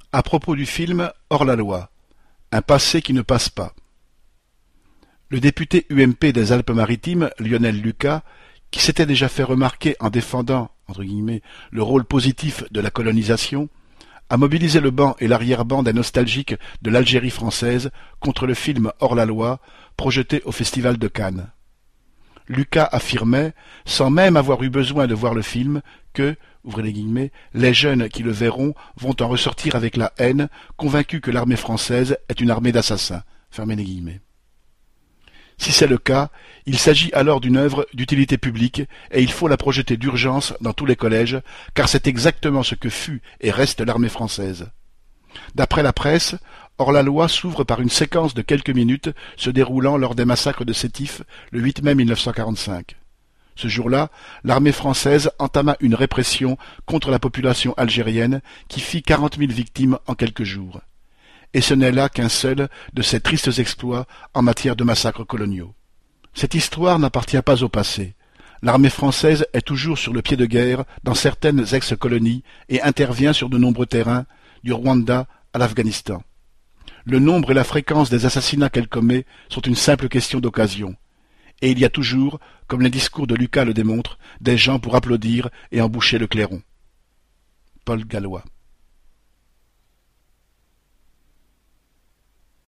À propos du film Hors-la-loi, un passé qui ne passe pas. Le député UMP des Alpes-Maritimes, Lionel Lucas, qui s'était déjà fait remarquer en défendant entre guillemets, le rôle positif de la colonisation, a mobilisé le banc et l'arrière-ban des nostalgiques de l'Algérie française contre le film Hors-la-loi, projeté au Festival de Cannes. Lucas affirmait, sans même avoir eu besoin de voir le film, que, ouvrez les guillemets, les jeunes qui le verront vont en ressortir avec la haine, convaincus que l'armée française est une armée d'assassins. Fermez les guillemets. Si c'est le cas, il s'agit alors d'une œuvre d'utilité publique et il faut la projeter d'urgence dans tous les collèges, car c'est exactement ce que fut et reste l'armée française. D'après la presse, Hors-la-loi s'ouvre par une séquence de quelques minutes se déroulant lors des massacres de Sétif le 8 mai 1945. Ce jour-là, l'armée française entama une répression contre la population algérienne qui fit 40 000 victimes en quelques jours. Et ce n'est là qu'un seul de ces tristes exploits en matière de massacres coloniaux. Cette histoire n'appartient pas au passé. L'armée française est toujours sur le pied de guerre dans certaines ex-colonies et intervient sur de nombreux terrains, du Rwanda à l'Afghanistan. Le nombre et la fréquence des assassinats qu'elle commet sont une simple question d'occasion. Et il y a toujours, comme les discours de Lucas le démontrent, des gens pour applaudir et emboucher le clairon. Paul Gallois.